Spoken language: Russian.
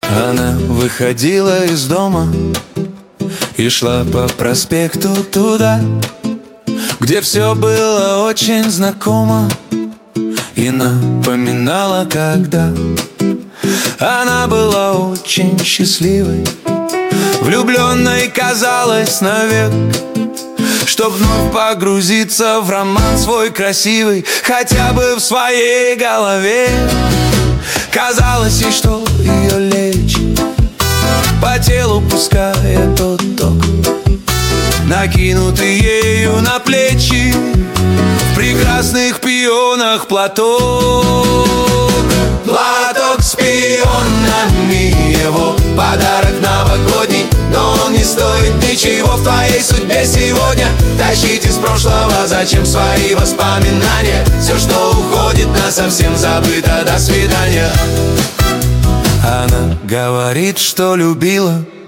Она выходила из дома и шла по проспекту туда, где все было очень знакомо и напоминала, когда она была очень счастливой, влюбленной казалась навек, чтоб вновь погрузиться в роман свой красивый, хотя бы в своей голове. Казалось ей, что ее лечит, по телу пуская тот ток, накинутый ею на плечи в прекрасных пионах платок. Платок с пионами, его подарок новогодний, но он не стоит ничего в твоей судьбе сегодня. Тащить из прошлого зачем свои воспоминания? Все, что уходит, насовсем забыто, до свидания. Она говорит, что любила,